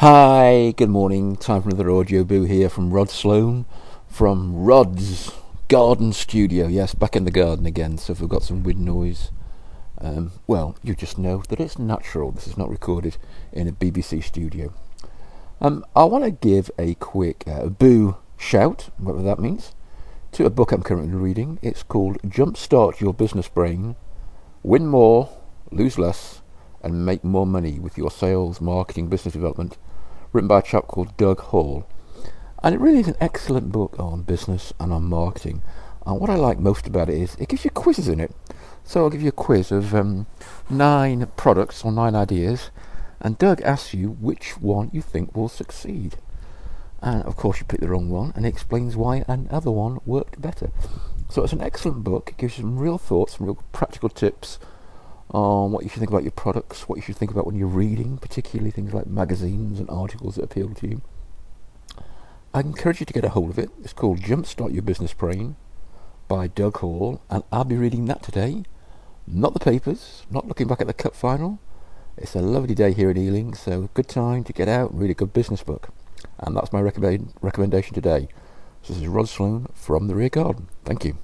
Hi, good morning. Time for another audio boo here from Rod Sloan from Rod's Garden Studio. Yes, back in the garden again. So if we've got some wind noise, well, you just know that it's natural. This is not recorded in a BBC studio. I want to give a quick boo shout, whatever that means, to a book I'm currently reading. It's called Jumpstart Your Business Brain, Win More, Lose Less, and Make More Money with Your Sales, Marketing, Business Development, written by a chap called Doug Hall. And it really is an excellent book on business and on marketing. And what I like most about it is it gives you quizzes in it. So I'll give you a quiz of 9 products or 9 ideas, and Doug asks you which one you think will succeed. And of course you pick the wrong one, and he explains why another one worked better. So it's an excellent book. It gives you some real thoughts, some real practical tips on what you should think about your products, what you should think about when you're reading, particularly things like magazines and articles that appeal to you. I encourage you to get a hold of it. It's called Jumpstart Your Business Brain by Doug Hall, and I'll be reading that today. Not the papers, not looking back at the cup final. It's a lovely day here in Ealing, so a good time to get out and read a good business book. And that's my recommendation today. So this is Rod Sloan from the Rear Garden. Thank you.